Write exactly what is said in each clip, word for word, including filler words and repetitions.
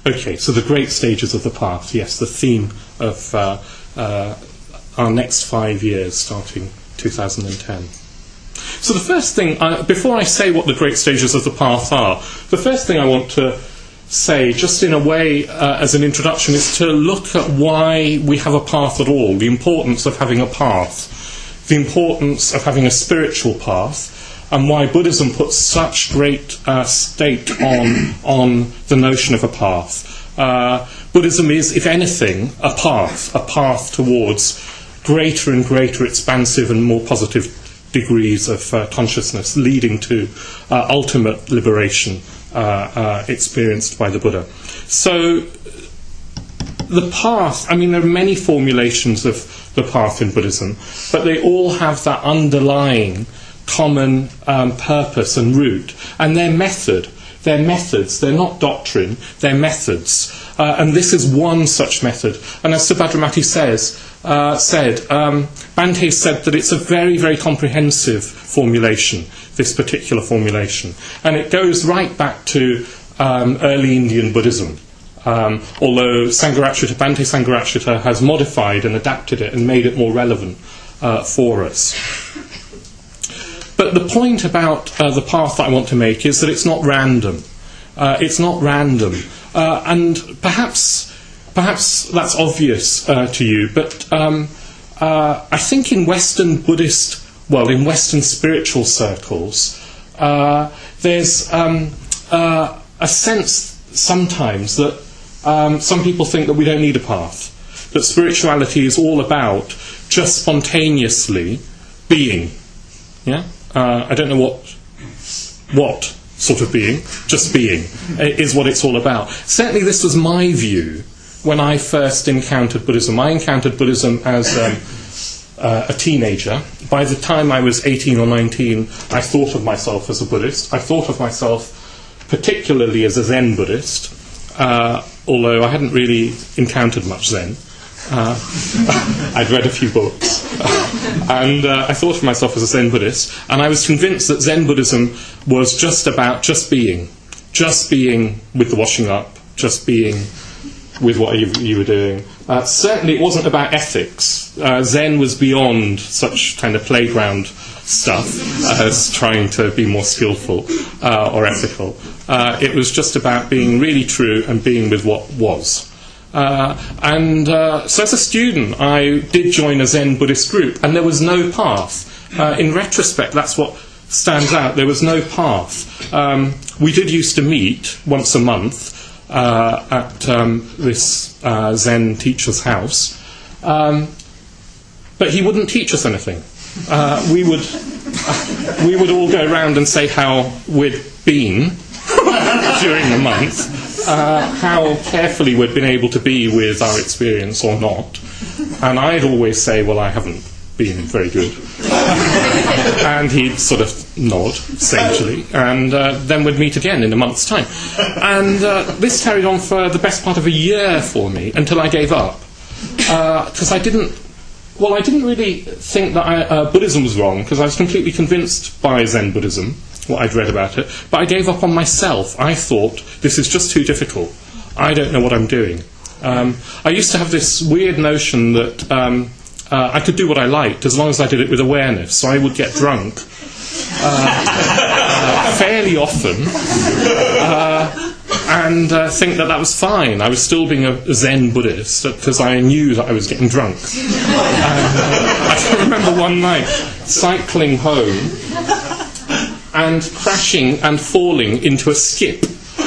Okay, so the great stages of the path, yes, the theme of uh, uh, our next five years starting two thousand ten. So the first thing, uh, before I say what the great stages of the path are, the first thing I want to say, just in a way uh, as an introduction, is to look at why we have a path at all, the importance of having a path, the importance of having a spiritual path, and why Buddhism puts such great uh, stake on, on the notion of a path. Uh, Buddhism is, if anything, a path, a path towards greater and greater expansive and more positive degrees of uh, consciousness, leading to uh, ultimate liberation uh, uh, experienced by the Buddha. So the path, I mean, there are many formulations of the path in Buddhism, but they all have that underlying common um, purpose and root, and their method, their methods, they're not doctrine, they're methods. Uh, and this is one such method. And as Subhadramati says, uh, said, um, Bhante said that it's a very, very comprehensive formulation, this particular formulation. And it goes right back to um, early Indian Buddhism. Um, although Sangharakshita, Bhante Sangharakshita has modified and adapted it and made it more relevant uh, for us. But the point about uh, the path that I want to make is that it's not random. Uh, it's not random. Uh, and perhaps perhaps that's obvious uh, to you, but um, uh, I think in Western Buddhist, well, in Western spiritual circles, uh, there's um, uh, a sense sometimes that um, some people think that we don't need a path, that spirituality is all about just spontaneously being. Yeah? Uh, I don't know what what sort of being, just being, is what it's all about. Certainly this was my view when I first encountered Buddhism. I encountered Buddhism as um, uh, a teenager. By the time I was eighteen or nineteen, I thought of myself as a Buddhist. I thought of myself particularly as a Zen Buddhist, uh, although I hadn't really encountered much Zen. Uh, I'd read a few books, and uh, I thought of myself as a Zen Buddhist, and I was convinced that Zen Buddhism was just about just being, just being with the washing up, just being with what you, you were doing. Uh, certainly it wasn't about ethics. Uh, Zen was beyond such kind of playground stuff as trying to be more skillful uh, or ethical. Uh, it was just about being really true and being with what was. Uh, and uh, so as a student I did join a Zen Buddhist group, and there was no path. Uh, in retrospect, that's what stands out. There was no path. Um, we did used to meet once a month uh, at um, this uh, Zen teacher's house, um, but he wouldn't teach us anything. Uh, we would uh, we would all go around and say how we'd been during the month. Uh, how carefully we'd been able to be with our experience or not. And I'd always say, well, I haven't been very good. And he'd sort of nod, sagely, and uh, then we'd meet again in a month's time. And uh, this carried on for the best part of a year for me, until I gave up. Because uh, I didn't, well, I didn't really think that I, uh, Buddhism was wrong, because I was completely convinced by Zen Buddhism, what I'd read about it, but I gave up on myself. I thought, this is just too difficult. I don't know what I'm doing. Um, I used to have this weird notion that um, uh, I could do what I liked as long as I did it with awareness. So I would get drunk uh, uh, fairly often uh, and uh, think that that was fine. I was still being a Zen Buddhist because I knew that I was getting drunk. And, uh, I can remember one night cycling home and crashing and falling into a skip.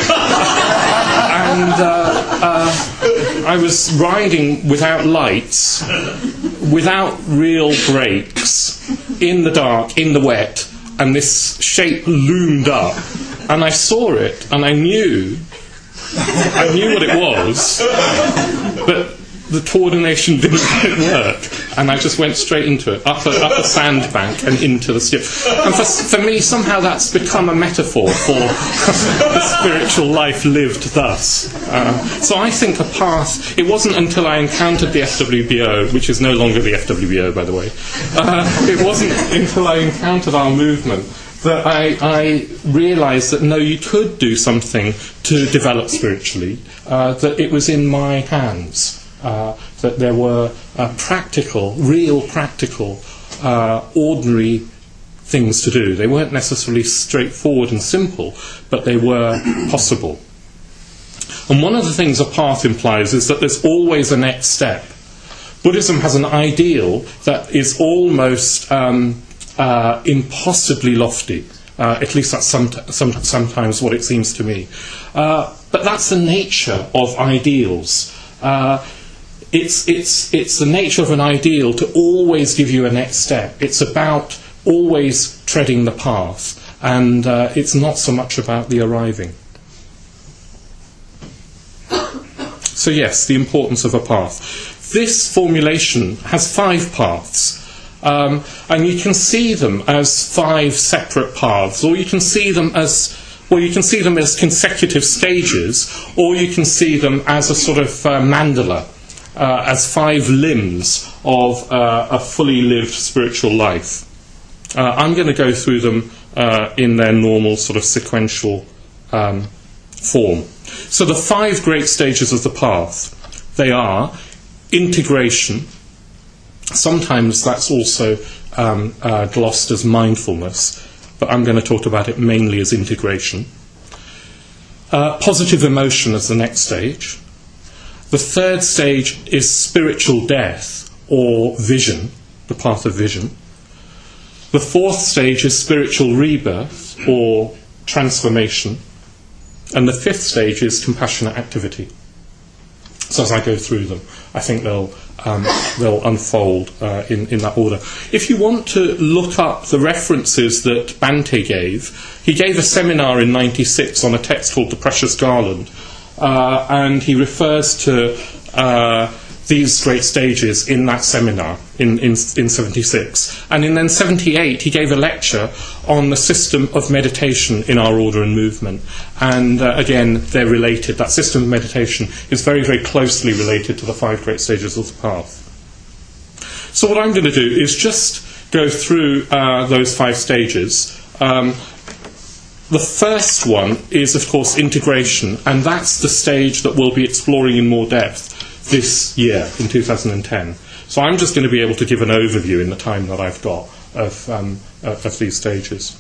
and uh, uh, I was riding without lights, without real brakes, in the dark, in the wet, and this shape loomed up, and I saw it, and I knew, I knew what it was, but the coordination didn't quite work, and I just went straight into it, up a, up a sandbank and into the skip. And for, for me, somehow that's become a metaphor for the spiritual life lived thus. Uh, so I think a path, it wasn't until I encountered the F W B O, which is no longer the F W B O, by the way, uh, it wasn't until I encountered our movement that I, I realised that no, you could do something to develop spiritually, uh, that it was in my hands, uh, that there were uh, practical, real practical, uh, ordinary things to do. They weren't necessarily straightforward and simple, but they were possible. And one of the things a path implies is that there's always a next step. Buddhism has an ideal that is almost um, uh, impossibly lofty. Uh, at least that's some, some, sometimes what it seems to me. Uh, but that's the nature of ideals. Uh, it's, it's, it's the nature of an ideal to always give you a next step. It's about always treading the path, and uh, it's not so much about the arriving. So yes, the importance of a path. This formulation has five paths, um, and you can see them as five separate paths, or you can see them as, well, you can see them as consecutive stages, or you can see them as a sort of uh, mandala, uh, as five limbs of uh, a fully lived spiritual life. Uh, I'm going to go through them uh, in their normal sort of sequential um, form. So the five great stages of the path, they are integration. Sometimes that's also um, uh, glossed as mindfulness, but I'm going to talk about it mainly as integration. Uh, positive emotion as the next stage. The third stage is spiritual death, or vision, the path of vision. The fourth stage is spiritual rebirth, or transformation. And the fifth stage is compassionate activity. So as I go through them, I think they'll um, they'll unfold uh, in, in that order. If you want to look up the references that Bhante gave, he gave a seminar in ninety-six on a text called The Precious Garland, uh, and he refers to uh, these great stages in that seminar in, in, in seventy-six. And in then seventy-eight, he gave a lecture on the system of meditation in our order and movement. And uh, again, they're related. That system of meditation is very, very closely related to the five great stages of the path. So what I'm going to do is just go through uh, those five stages. Um, the first one is, of course, integration, and that's the stage that we'll be exploring in more depth this year, in two thousand ten. So I'm just going to be able to give an overview in the time that I've got of, um, of these stages.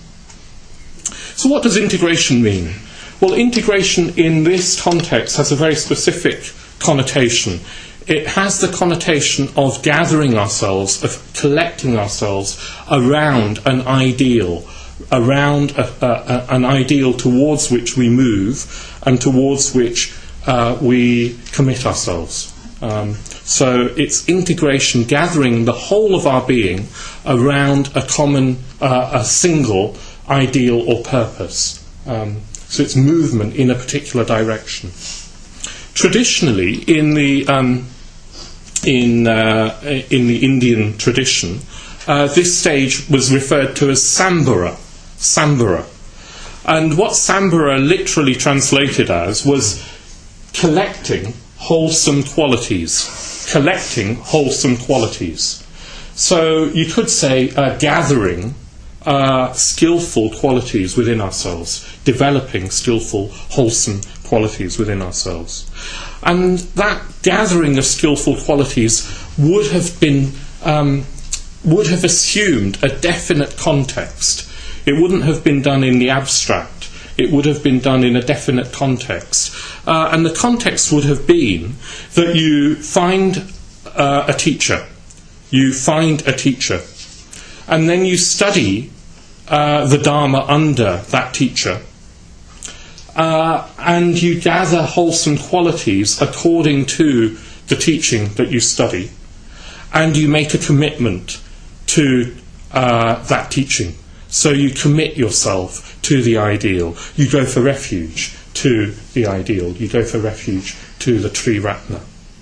So what does integration mean? Well, integration in this context has a very specific connotation. It has the connotation of gathering ourselves, of collecting ourselves around an ideal, around a, a, a, an ideal towards which we move and towards which uh, we commit ourselves. Um, so it's integration, gathering the whole of our being around a common, uh, a single ideal or purpose. Um, so it's movement in a particular direction. Traditionally, in the um, in uh, in the Indian tradition, uh, this stage was referred to as Sambhara. Sambhara, and what Sambhara literally translated as was collecting wholesome qualities, collecting wholesome qualities. So you could say uh, gathering uh, skillful qualities within ourselves, developing skillful, wholesome qualities within ourselves. And that gathering of skillful qualities would have been, um, would have assumed a definite context. It wouldn't have been done in the abstract. It would have been done in a definite context. Uh, and the context would have been that you find uh, a teacher. You find a teacher. And then you study uh, the Dharma under that teacher. Uh, and you gather wholesome qualities according to the teaching that you study. And you make a commitment to uh, that teaching. So you commit yourself to the ideal. You go for refuge to the ideal. You go for refuge to the Triratna.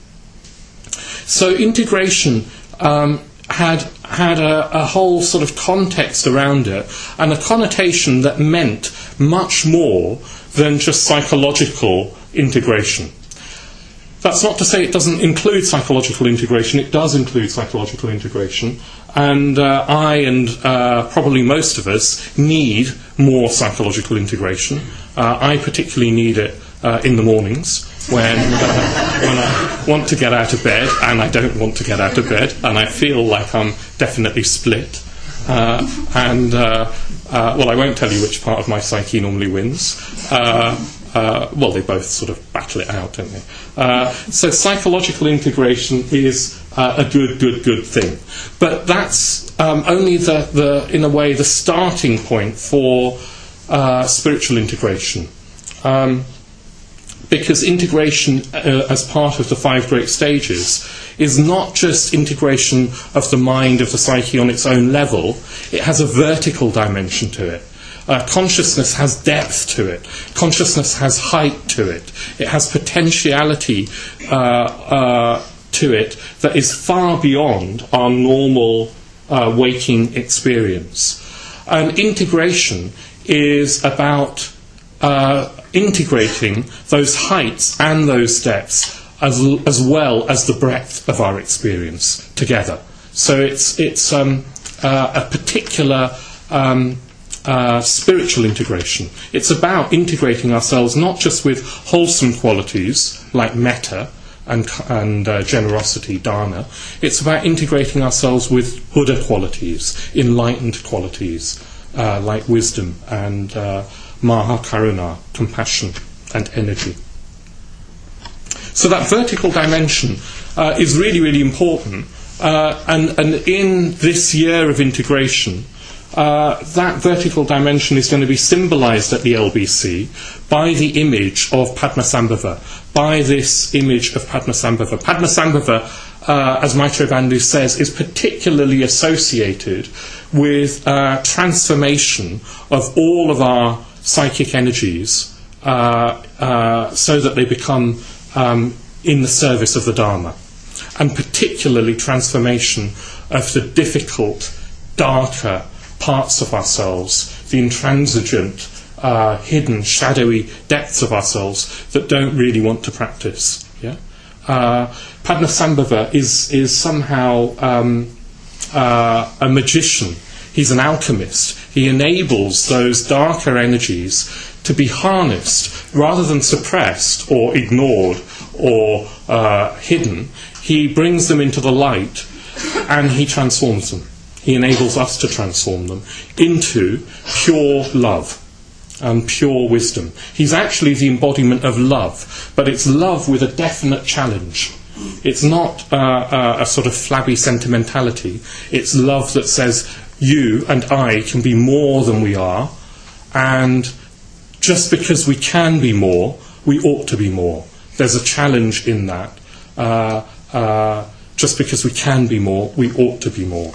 So integration um, had had a, a whole sort of context around it, and a connotation that meant much more than just psychological integration. that's not to say it doesn't include psychological integration. It does include psychological integration. And uh, I and uh, probably most of us need more psychological integration. Uh, I particularly need it uh, in the mornings when, uh, when I want to get out of bed and I don't want to get out of bed and I feel like I'm definitely split. Uh, and, uh, uh, well, I won't tell you which part of my psyche normally wins. Uh, uh, well, they both sort of battle it out, don't they? Uh, so psychological integration is uh, a good, good, good thing. But that's um, only, the, the, in a way, the starting point for uh, spiritual integration. Um, because integration uh, as part of the five great stages is not just integration of the mind, of the psyche on its own level. It has a vertical dimension to it. Uh, consciousness has depth to it. Consciousness has height to it. It has potentiality uh, uh, to it that is far beyond our normal uh, waking experience. And integration is about uh, integrating those heights and those depths as, as well as the breadth of our experience together. So it's, it's um, uh, a particular um, uh, spiritual integration. It's about integrating ourselves not just with wholesome qualities like metta and, and uh, generosity, dana. It's about integrating ourselves with Buddha qualities, enlightened qualities uh, like wisdom and uh, Mahakaruna, compassion and energy. So that vertical dimension uh, is really, really important. Uh, and, and in this year of integration, uh, that vertical dimension is going to be symbolized at the L B C by the image of Padmasambhava, by this image of Padmasambhava. Padmasambhava, uh, as Maitreya Bandhu says, is particularly associated with uh, transformation of all of our psychic energies uh, uh, so that they become um, in the service of the Dharma, and particularly transformation of the difficult, darker parts of ourselves, the intransigent, uh, hidden, shadowy depths of ourselves that don't really want to practice. Yeah? Uh, Padmasambhava is, is somehow um, uh, a magician. He's an alchemist. He enables those darker energies to be harnessed rather than suppressed or ignored or uh, hidden. He brings them into the light and he transforms them. He enables us to transform them into pure love and pure wisdom. He's actually the embodiment of love, but it's love with a definite challenge. It's not uh, uh, a sort of flabby sentimentality. It's love that says, you and I can be more than we are, and just because we can be more, we ought to be more. There's a challenge in that. Uh, uh, just because we can be more, we ought to be more.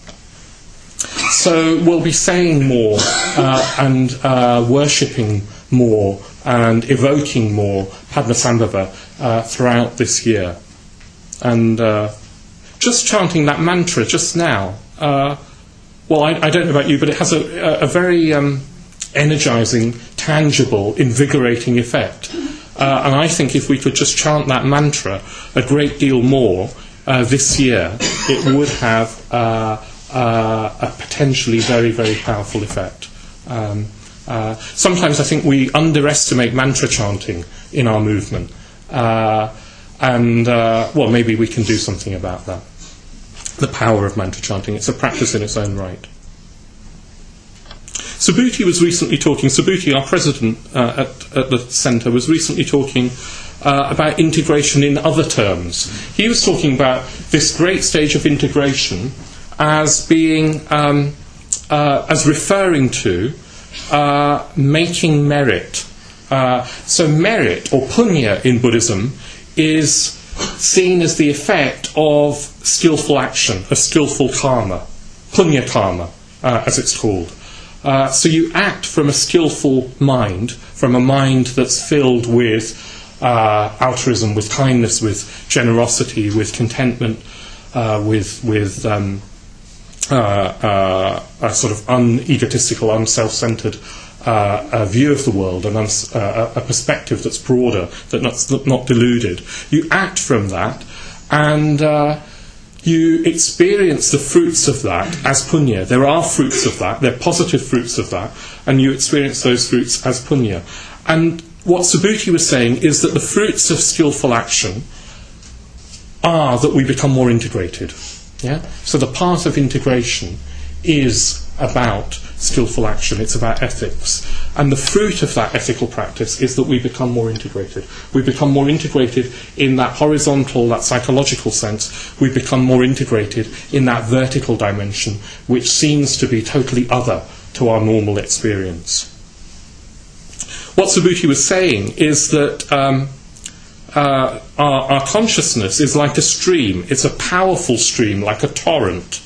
So we'll be saying more uh, and uh, worshipping more and evoking more Padmasambhava uh, throughout this year. And uh, just chanting that mantra just now, uh, well, I, I don't know about you, but it has a, a very um, energizing, tangible, invigorating effect. Uh, and I think if we could just chant that mantra a great deal more uh, this year, it would have uh, uh, a potentially very, very powerful effect. Um, uh, sometimes I think we underestimate mantra chanting in our movement. Uh, and, uh, well, maybe we can do something about that. The power of mantra chanting. It's a practice in its own right. Subhuti was recently talking, Subhuti, our president uh, at, at the centre, was recently talking uh, about integration in other terms. He was talking about this great stage of integration as being, um, uh, as referring to uh, making merit. Uh, so merit, or punya in Buddhism, is seen as the effect of skillful action, of skillful karma, punya karma, uh, as it's called. Uh, so you act from a skillful mind, from a mind that's filled with uh, altruism, with kindness, with generosity, with contentment, uh, with with um, uh, uh, a sort of un-egotistical, un-self-centred uh, a view of the world, and uns- uh, a perspective that's broader, that's not, not deluded. You act from that, and uh, you experience the fruits of that as punya. There are fruits of that, they're positive fruits of that, and you experience those fruits as punya. And what Subhuti was saying is that the fruits of skillful action are that we become more integrated. Yeah? So the path of integration is about skillful action, it's about ethics. And the fruit of that ethical practice is that we become more integrated. We become more integrated in that horizontal, that psychological sense. We become more integrated in that vertical dimension, which seems to be totally other to our normal experience. What Subhuti was saying is that um, uh, our, our consciousness is like a stream. It's a powerful stream, like a torrent.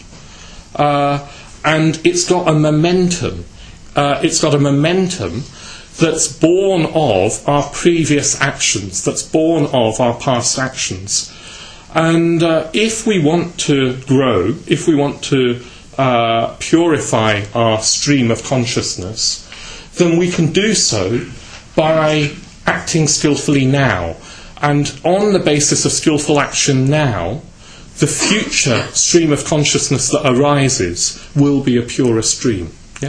Uh, and it's got a momentum. Uh, it's got a momentum that's born of our previous actions, that's born of our past actions. And uh, if we want to grow, if we want to uh, purify our stream of consciousness, then we can do so by acting skillfully now. And on the basis of skillful action now, the future stream of consciousness that arises will be a purer stream. Yeah?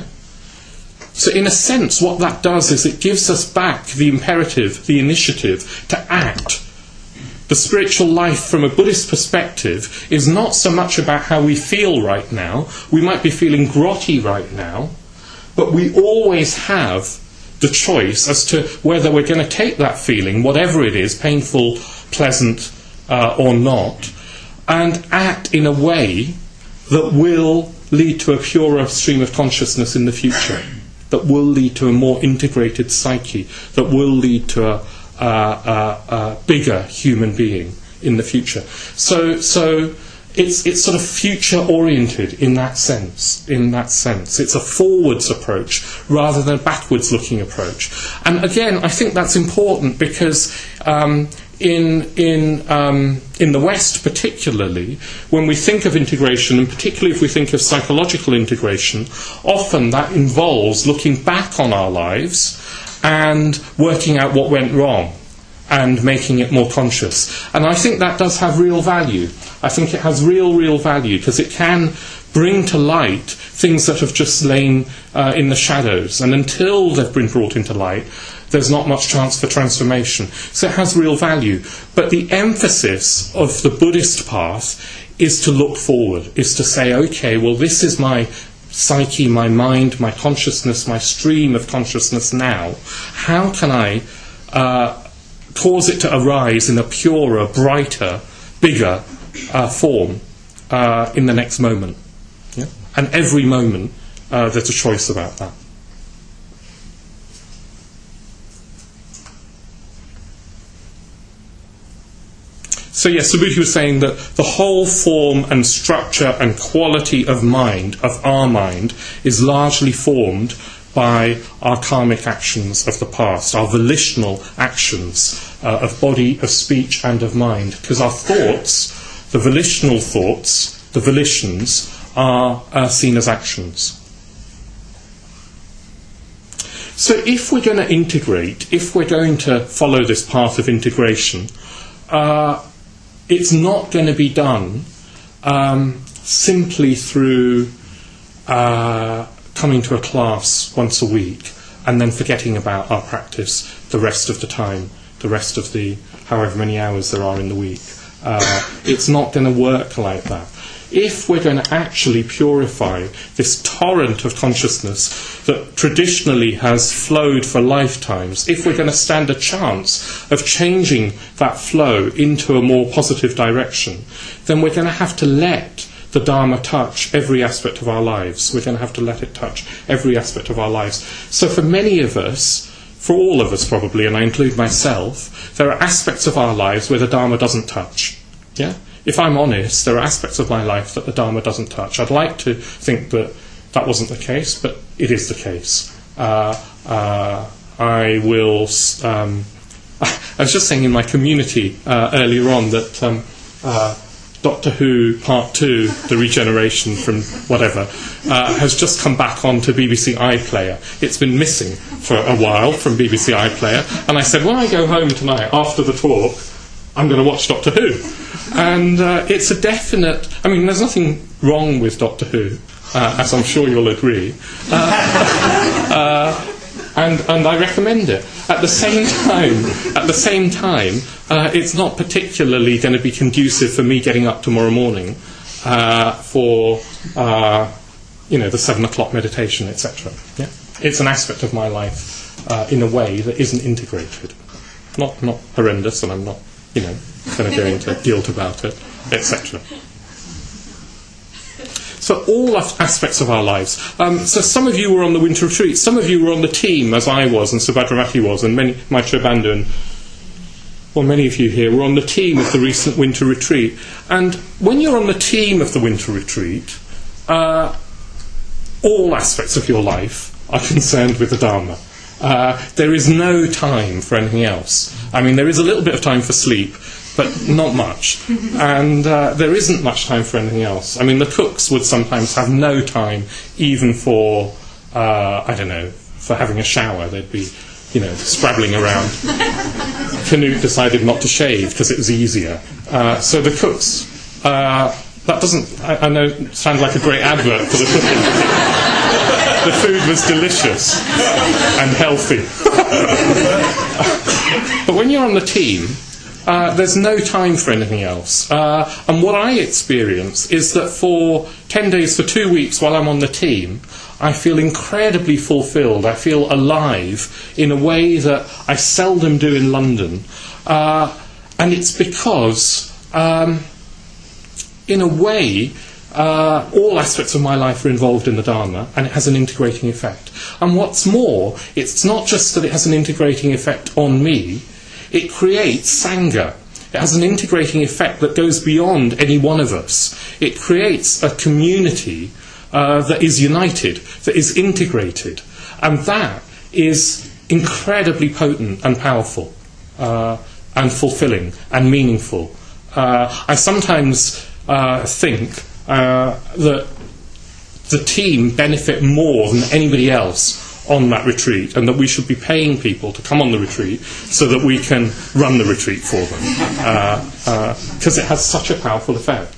So in a sense, what that does is it gives us back the imperative, the initiative to act. The spiritual life from a Buddhist perspective is not so much about how we feel right now. We might be feeling grotty right now, but we always have the choice as to whether we're going to take that feeling, whatever it is, painful, pleasant, uh, or not, and act in a way that will lead to a purer stream of consciousness in the future, that will lead to a more integrated psyche, that will lead to a, a, a, a bigger human being in the future. So, so it's it's sort of future oriented in that sense. In that sense, it's a forwards approach rather than a backwards looking approach. And again, I think that's important because um, in in um, in the West, particularly, when we think of integration, and particularly if we think of psychological integration, often that involves looking back on our lives and working out what went wrong and making it more conscious. And I think that does have real value. I think it has real, real value because it can bring to light things that have just lain uh, in the shadows. And until they've been brought into light, there's not much chance for transformation. So it has real value. But the emphasis of the Buddhist path is to look forward, is to say, okay, well, this is my psyche, my mind, my consciousness, my stream of consciousness now. How can I uh, cause it to arise in a purer, brighter, bigger uh, form uh, in the next moment? Yeah? And every moment uh, there's a choice about that. So yes, Subhuti was saying that the whole form and structure and quality of mind, of our mind, is largely formed by our karmic actions of the past, our volitional actions uh, of body, of speech and of mind. Because our thoughts, the volitional thoughts, the volitions, are uh, seen as actions. So if we're going to integrate, if we're going to follow this path of integration, uh, it's not going to be done um, simply through uh, coming to a class once a week and then forgetting about our practice the rest of the time, the rest of the however many hours there are in the week. Uh, it's not going to work like that. If we're going to actually purify this torrent of consciousness that traditionally has flowed for lifetimes, if we're going to stand a chance of changing that flow into a more positive direction, then we're going to have to let the Dharma touch every aspect of our lives. We're going to have to let it touch every aspect of our lives. So for many of us, for all of us probably, and I include myself, there are aspects of our lives where the Dharma doesn't touch. Yeah? If I'm honest, there are aspects of my life that the Dharma doesn't touch. I'd like to think that that wasn't the case, but it is the case. Uh, uh, I will... Um, I was just saying in my community uh, earlier on that um, uh, Doctor Who Part two, The Regeneration from whatever, uh, has just come back onto B B C iPlayer. It's been missing for a while from B B C iPlayer, and I said, when I go home tonight after the talk, I'm going to watch Doctor Who. And uh, it's a definite... I mean, there's nothing wrong with Doctor Who, uh, as I'm sure you'll agree. Uh, uh, and, and I recommend it. At the same time, at the same time, uh, it's not particularly going to be conducive for me getting up tomorrow morning uh, for, uh, you know, the seven o'clock meditation, et cetera. Yeah? It's an aspect of my life uh, in a way that isn't integrated. Not not horrendous, and I'm not, you know, going to go into guilt about it, et cetera. So all aspects of our lives. Um, so some of you were on the winter retreat. Some of you were on the team, as I was, and Subhadramati was, and many, Maitreya Bandhu, and well, many of you here were on the team of the recent winter retreat. And when you're on the team of the winter retreat, uh, all aspects of your life are concerned with the Dharma. Uh, there is no time for anything else. I mean, there is a little bit of time for sleep, but not much. And uh, there isn't much time for anything else. I mean, the cooks would sometimes have no time even for, uh, I don't know, for having a shower. They'd be, you know, scrabbling around. Canute decided not to shave because it was easier. Uh, so the cooks, uh, that doesn't, I, I know, sound like a great advert for the cooking. The food was delicious and healthy. But when you're on the team, Uh, there's no time for anything else. Uh, and what I experience is that for ten days, for two weeks while I'm on the team, I feel incredibly fulfilled. I feel alive in a way that I seldom do in London. Uh, and it's because, um, in a way, uh, all aspects of my life are involved in the Dharma, and it has an integrating effect. And what's more, it's not just that it has an integrating effect on me, it creates Sangha. It has an integrating effect that goes beyond any one of us. It creates a community uh, that is united, that is integrated. And that is incredibly potent and powerful uh, and fulfilling and meaningful. Uh, I sometimes uh, think uh, that the team benefit more than anybody else on that retreat, and that we should be paying people to come on the retreat so that we can run the retreat for them, because uh, uh, it has such a powerful effect.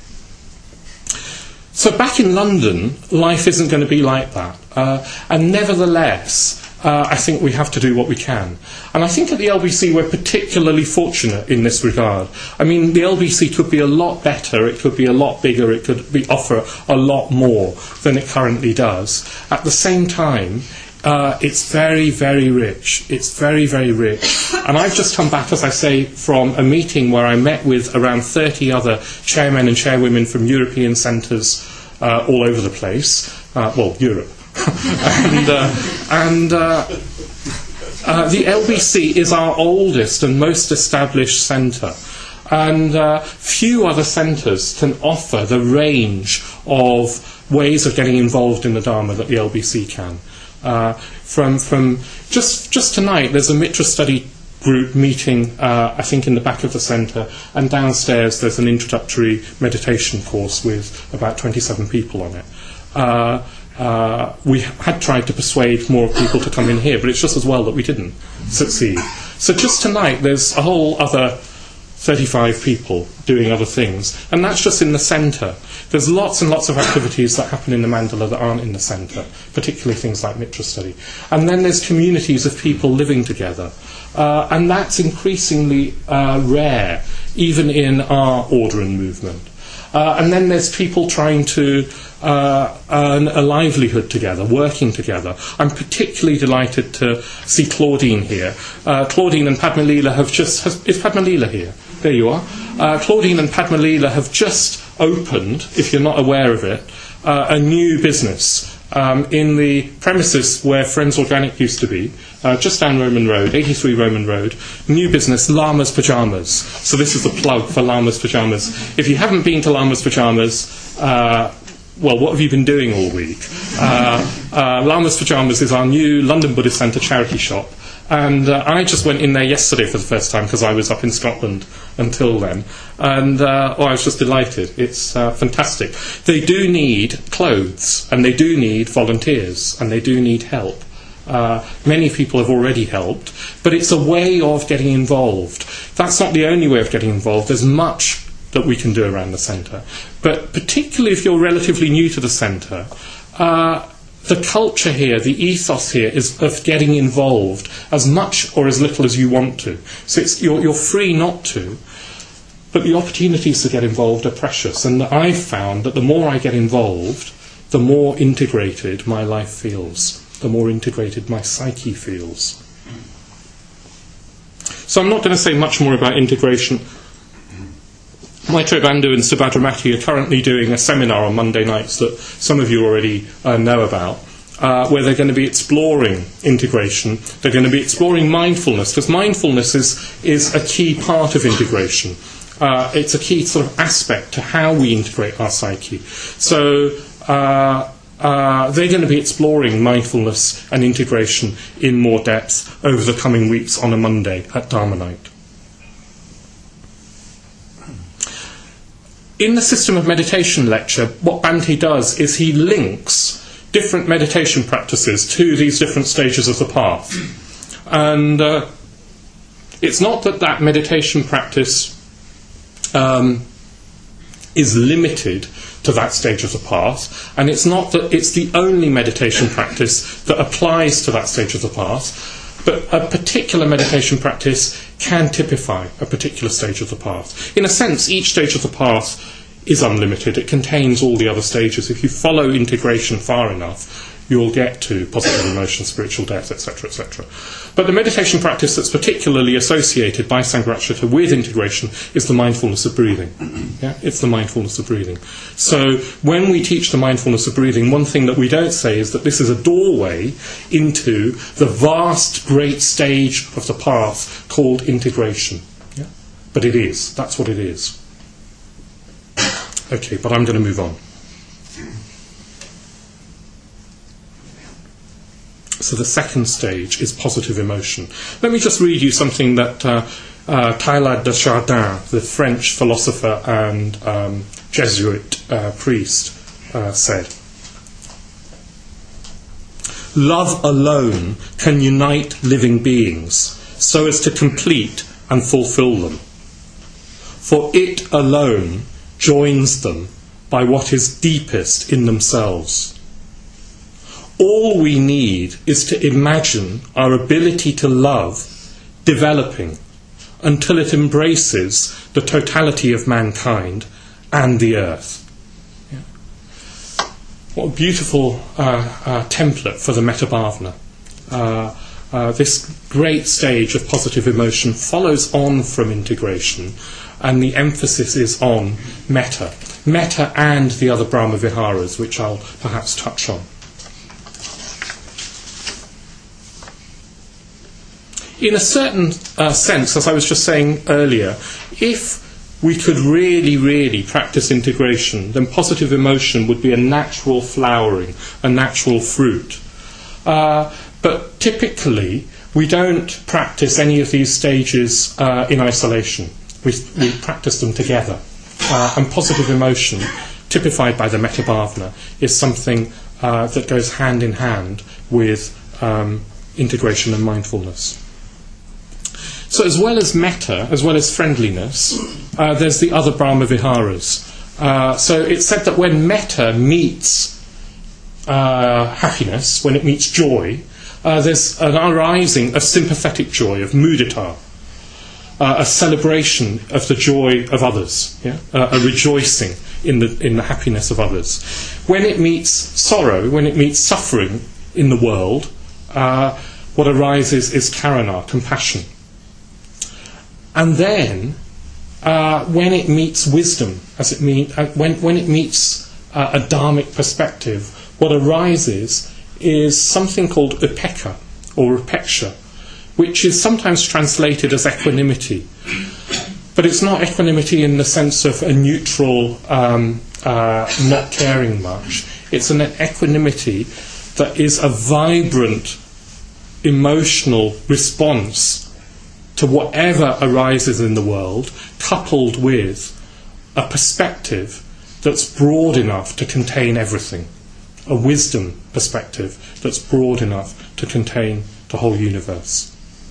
So back in London, life isn't going to be like that, uh, and nevertheless, uh, I think we have to do what we can. And I think at the L B C we're particularly fortunate in this regard. I mean, the L B C could be a lot better, it could be a lot bigger, it could be, offer a lot more than it currently does. At the same time, uh, it's very, very rich. It's very, very rich. And I've just come back, as I say, from a meeting where I met with around thirty other chairmen and chairwomen from European centres uh, all over the place. Uh, well, Europe. and uh, and uh, uh, the L B C is our oldest and most established centre, and uh, few other centres can offer the range of ways of getting involved in the Dharma that the L B C can. Uh, from from just just tonight, there's a Mitra study group meeting, uh, I think, in the back of the centre, and downstairs there's an introductory meditation course with about twenty-seven people on it. Uh, Uh, we had tried to persuade more people to come in here, but it's just as well that we didn't succeed. So just tonight there's a whole other thirty-five people doing other things, and that's just in the centre. There's lots and lots of activities that happen in the mandala that aren't in the centre, particularly things like Mitra study. And then there's communities of people living together, uh, and that's increasingly uh, rare, even in our order and movement. Uh, and then there's people trying to uh, earn a livelihood together, working together. I'm particularly delighted to see Claudine here. Uh, Claudine and Padma Leela have just... Has, is Padma Leela here? There you are. Uh, Claudine and Padma Leela have just opened, if you're not aware of it, uh, a new business um, in the premises where Friends Organic used to be, uh, just down Roman Road, eighty-three Roman Road. New business, Lama's Pyjamas. So this is a plug for Lama's Pyjamas. If you haven't been to Lama's Pyjamas, uh, well, what have you been doing all week? Uh, uh, Lama's Pyjamas is our new London Buddhist Centre charity shop. And uh, I just went in there yesterday for the first time because I was up in Scotland until then. And uh, oh, I was just delighted. It's uh, fantastic. They do need clothes, and they do need volunteers, and they do need help. Uh, many people have already helped, but it's a way of getting involved. That's not the only way of getting involved. There's much that we can do around the centre. But particularly if you're relatively new to the centre, uh, the culture here, the ethos here, is of getting involved as much or as little as you want to. So it's, you're, you're free not to, but the opportunities to get involved are precious. And I've found that the more I get involved, the more integrated my life feels, the more integrated my psyche feels. So I'm not going to say much more about integration. Maitreya Bandhu and Subhadramati are currently doing a seminar on Monday nights that some of you already uh, know about, uh, where they're going to be exploring integration. They're going to be exploring mindfulness, because mindfulness is, is a key part of integration. Uh, it's a key sort of aspect to how we integrate our psyche. So uh, uh, they're going to be exploring mindfulness and integration in more depth over the coming weeks on a Monday at Dharma Night. In the System of Meditation lecture, what Bhante does is he links different meditation practices to these different stages of the path. And uh, it's not that that meditation practice um, is limited to that stage of the path, and it's not that it's the only meditation practice that applies to that stage of the path, but a particular meditation practice can typify a particular stage of the path. In a sense, each stage of the path is unlimited. It contains all the other stages. If you follow integration far enough, you'll get to positive emotion, spiritual depth, et cetera, et cetera. But the meditation practice that's particularly associated by Sangharakshita with integration is the mindfulness of breathing. Yeah? It's the mindfulness of breathing. So when we teach the mindfulness of breathing, one thing that we don't say is that this is a doorway into the vast, great stage of the path called integration. Yeah? But it is. That's what it is. Okay, but I'm going to move on. So the second stage is positive emotion. Let me just read you something that uh, uh, Teilhard de Chardin, the French philosopher and um, Jesuit uh, priest, uh, said. Love alone can unite living beings so as to complete and fulfill them. For it alone joins them by what is deepest in themselves. All we need is to imagine our ability to love developing until it embraces the totality of mankind and the earth. Yeah. What a beautiful uh, uh, template for the Metta Bhavana. Uh, uh, this great stage of positive emotion follows on from integration, and the emphasis is on metta. Metta and the other Brahma Viharas, which I'll perhaps touch on. In a certain uh, sense, as I was just saying earlier, if we could really, really practice integration, then positive emotion would be a natural flowering, a natural fruit. Uh, but typically, we don't practice any of these stages uh, in isolation. We, we practice them together. Uh, and positive emotion, typified by the Metta Bhavana, is something uh, that goes hand in hand with um, integration and mindfulness. So as well as metta, as well as friendliness, uh, there's the other Brahma Viharas. Uh, so it's said that when metta meets uh, happiness, when it meets joy, uh, there's an arising of sympathetic joy, of mudita, uh, a celebration of the joy of others, yeah? uh, a rejoicing in the, in the happiness of others. When it meets sorrow, when it meets suffering in the world, uh, what arises is karuna, compassion. And then, uh, when it meets wisdom, as it mean, uh, when when it meets uh, a dharmic perspective, what arises is something called upekkha or upeksha, which is sometimes translated as equanimity, but it's not equanimity in the sense of a neutral, um, uh, not caring much. It's an equanimity that is a vibrant emotional response to whatever arises in the world, coupled with a perspective that's broad enough to contain everything, a wisdom perspective that's broad enough to contain the whole universe.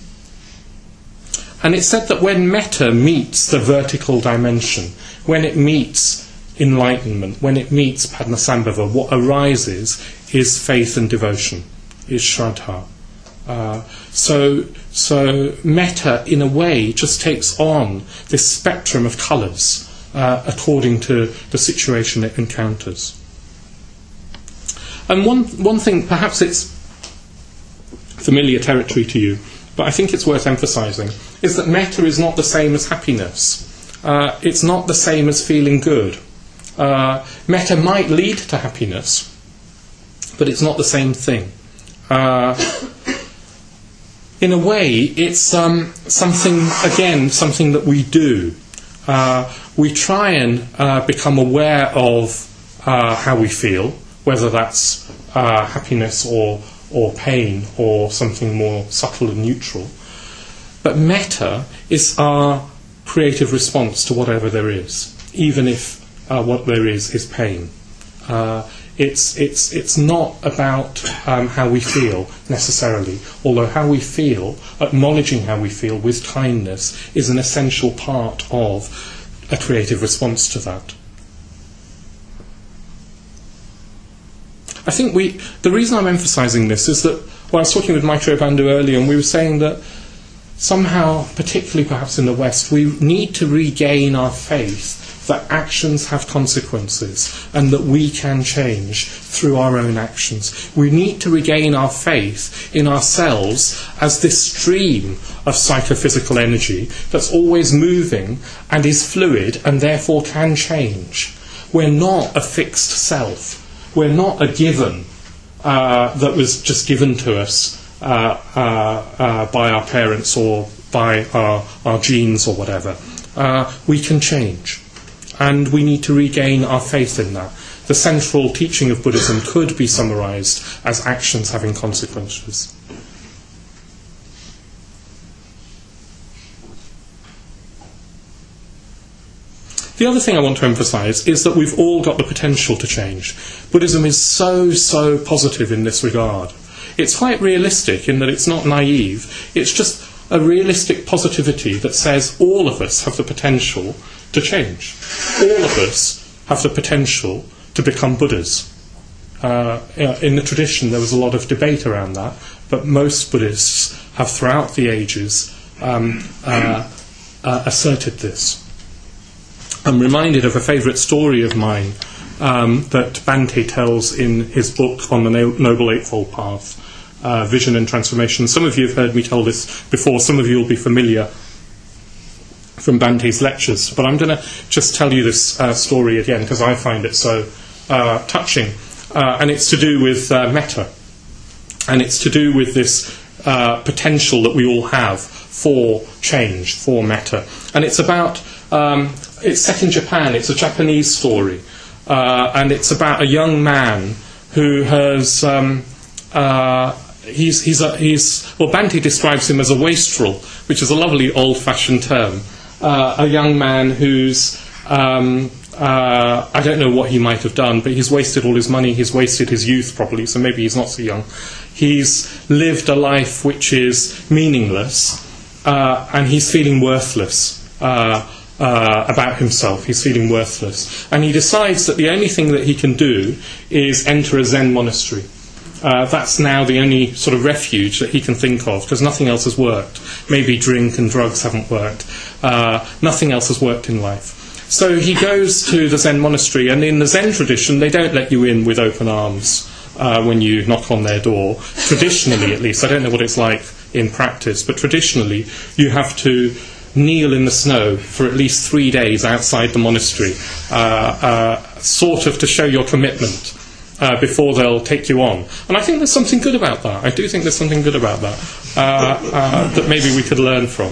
And it's said that when metta meets the vertical dimension, when it meets enlightenment, when it meets Padmasambhava, what arises is faith and devotion, is Shraddha. Uh, so, so metta, in a way, just takes on this spectrum of colours uh, according to the situation it encounters. And one one thing, perhaps it's familiar territory to you, but I think it's worth emphasising, is that metta is not the same as happiness. Uh, it's not the same as feeling good. Uh, metta might lead to happiness, but it's not the same thing. Uh, in a way, it's um, something, again, something that we do. Uh, we try and uh, become aware of uh, how we feel, whether that's uh, happiness or, or pain or something more subtle and neutral. But metta is our creative response to whatever there is, even if uh, what there is is pain. Uh, It's it's it's not about um, how we feel necessarily, although how we feel, acknowledging how we feel with kindness, is an essential part of a creative response to that. I think we. The reason I'm emphasising this is that well, I was talking with Maitreya Bandhu earlier, and we were saying that somehow, particularly perhaps in the West, we need to regain our faith that actions have consequences and that we can change through our own actions. We need to regain our faith in ourselves as this stream of psychophysical energy that's always moving and is fluid and therefore can change. We're not a fixed self. We're not a given uh, that was just given to us uh, uh, uh, by our parents or by our, our genes or whatever. Uh, we can change. And we need to regain our faith in that. The central teaching of Buddhism could be summarised as actions having consequences. The other thing I want to emphasise is that we've all got the potential to change. Buddhism is so, so positive in this regard. It's quite realistic in that it's not naive. It's just a realistic positivity that says all of us have the potential to change. All of us have the potential to become Buddhas. Uh, in the tradition there was a lot of debate around that, but most Buddhists have throughout the ages um, uh, uh, asserted this. I'm reminded of a favourite story of mine um, that Bhante tells in his book on the Noble Eightfold Path, uh, Vision and Transformation. Some of you have heard me tell this before, some of you will be familiar from Bhante's lectures, but I'm going to just tell you this uh, story again because I find it so uh, touching, uh, and it's to do with uh, metta, and it's to do with this uh, potential that we all have for change, for metta, and it's about um, it's set in Japan. It's a Japanese story, uh, and it's about a young man who has um, uh, he's he's a, he's well Bhante describes him as a wastrel, which is a lovely old-fashioned term. Uh, a young man who's, um, uh, I don't know what he might have done, but he's wasted all his money, he's wasted his youth probably, so maybe he's not so young. He's lived a life which is meaningless, uh, and he's feeling worthless uh, uh, about himself, he's feeling worthless. And he decides that the only thing that he can do is enter a Zen monastery. Uh, that's now the only sort of refuge that he can think of, because nothing else has worked. Maybe drink and drugs haven't worked. Uh, nothing else has worked in life. So he goes to the Zen monastery, and in the Zen tradition, they don't let you in with open arms uh, when you knock on their door. Traditionally, at least. I don't know what it's like in practice, but traditionally, you have to kneel in the snow for at least three days outside the monastery, uh, uh, sort of to show your commitment. Uh, before they'll take you on. And I think there's something good about that. I do think there's something good about that uh, uh, that maybe we could learn from.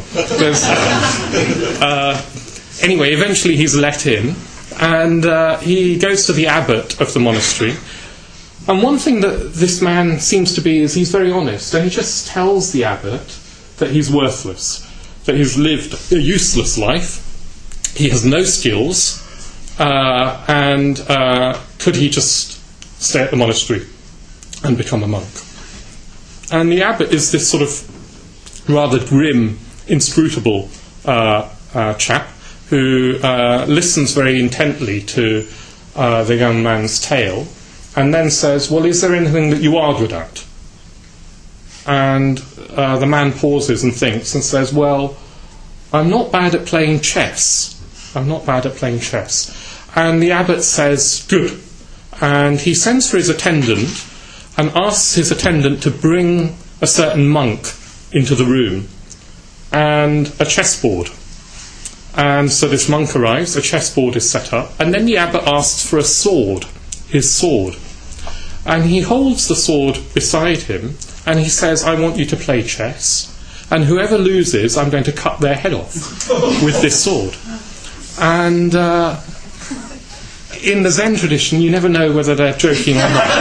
Uh, anyway, eventually he's let in, and uh, he goes to the abbot of the monastery, And one thing that this man seems to be is he's very honest, and he just tells the abbot that he's worthless, that he's lived a useless life, he has no skills, uh, and uh, could he just stay at the monastery and become a monk? And the abbot is this sort of rather grim, inscrutable uh, uh, chap who uh, listens very intently to uh, the young man's tale, and then says, well, is there anything that you are good at? And uh, the man pauses and thinks and says, well, I'm not bad at playing chess. I'm not bad at playing chess. And the abbot says, good. And he sends for his attendant and asks his attendant to bring a certain monk into the room and a chessboard. And so this monk arrives, a chessboard is set up, and then the abbot asks for a sword, his sword. And he holds the sword beside him, and he says, I want you to play chess, and whoever loses, I'm going to cut their head off with this sword. And uh, in the Zen tradition, you never know whether they're joking or not.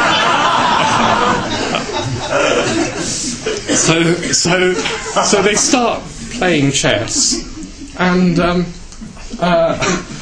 so, so, so they start playing chess, and um, uh,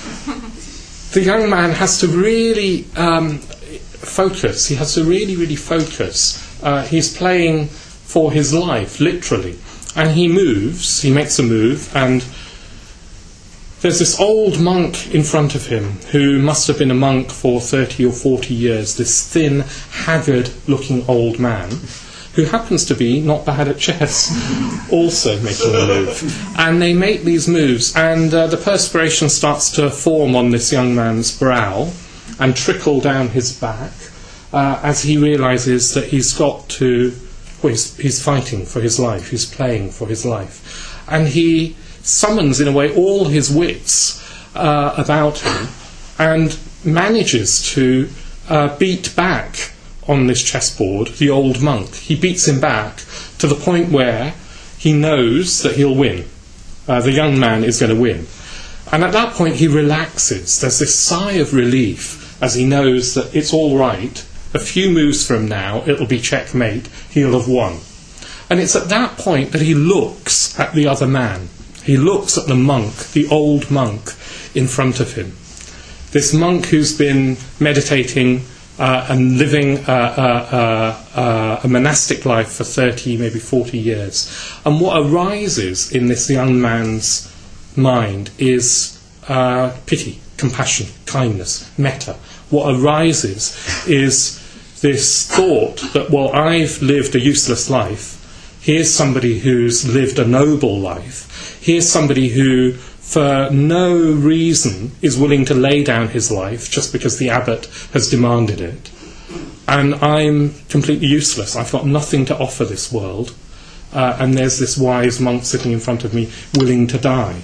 the young man has to really um, focus. He has to really, really focus. Uh, he's playing for his life, literally. And he moves, he makes a move, and there's this old monk in front of him who must have been a monk for thirty or forty years, this thin, haggard-looking old man who happens to be not bad at chess, also making a move. And they make these moves, and uh, the perspiration starts to form on this young man's brow and trickle down his back uh, as he realises that he's got to, well, he's, he's fighting for his life, he's playing for his life. And he summons, in a way, all his wits uh, about him and manages to uh, beat back on this chessboard the old monk. He beats him back to the point where he knows that he'll win. Uh, the young man is going to win. And at that point he relaxes. There's this sigh of relief as he knows that it's all right. A few moves from now it'll be checkmate. He'll have won. And it's at that point that he looks at the other man. He looks at the monk, the old monk in front of him. This monk who's been meditating uh, and living uh, uh, uh, uh, a monastic life for thirty, maybe forty years. And what arises in this young man's mind is uh, pity, compassion, kindness, metta. What arises is this thought that, well, I've lived a useless life. Here's somebody who's lived a noble life. Here's somebody who, for no reason, is willing to lay down his life just because the abbot has demanded it. And I'm completely useless. I've got nothing to offer this world. Uh, and there's this wise monk sitting in front of me willing to die.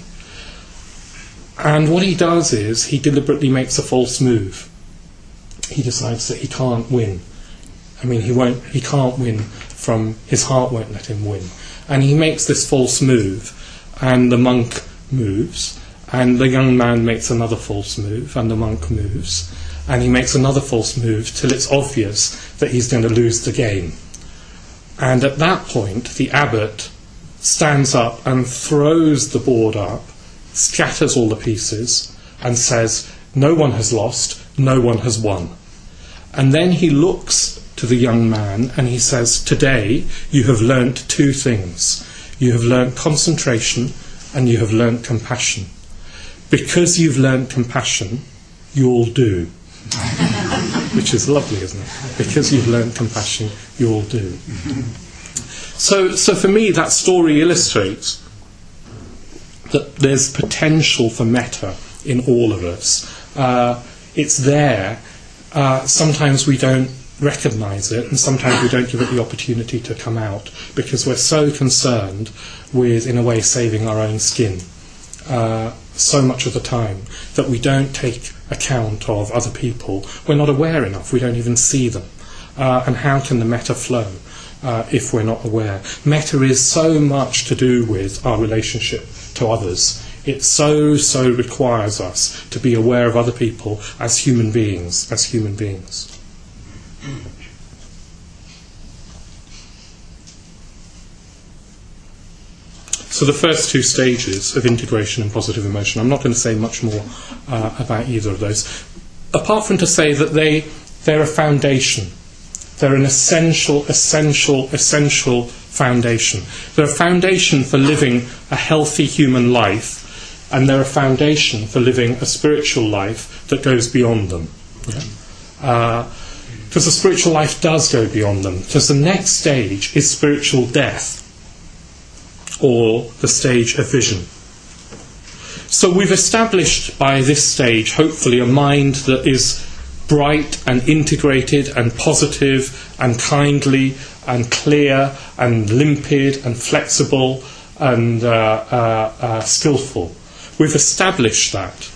And what he does is he deliberately makes a false move. He decides that he can't win. I mean, he won't. He can't win from his heart won't let him win. And he makes this false move, and the monk moves, and the young man makes another false move, and the monk moves, and he makes another false move till it's obvious that he's going to lose the game. And at that point, the abbot stands up and throws the board up, scatters all the pieces, and says, "No one has lost, no one has won." And then he looks to the young man and he says, "Today you have learnt two things. You have learnt concentration and you have learnt compassion. Because you've learnt compassion, you'll do." Which is lovely, isn't it? Because you've learnt compassion, you'll do. So, so for me, that story illustrates that there's potential for metta in all of us. Uh, it's there. Uh, sometimes we don't recognise it, and sometimes we don't give it the opportunity to come out because we're so concerned with, in a way, saving our own skin uh, so much of the time that we don't take account of other people. We're not aware enough. We don't even see them. Uh, and how can the metta flow uh, if we're not aware? Metta is so much to do with our relationship to others. It so, so requires us to be aware of other people as human beings, as human beings. So the first two stages of integration and positive emotion. I'm not going to say much more uh, about either of those, apart from to say that they, they're a foundation. They're an essential, essential, essential foundation. They're a foundation for living a healthy human life, and they're a foundation for living a spiritual life that goes beyond them. Yeah? Uh, because the spiritual life does go beyond them. Because the next stage is spiritual death, or the stage of vision. So we've established by this stage, hopefully, a mind that is bright and integrated and positive and kindly and clear and limpid and flexible and uh, uh, uh, skillful. We've established that.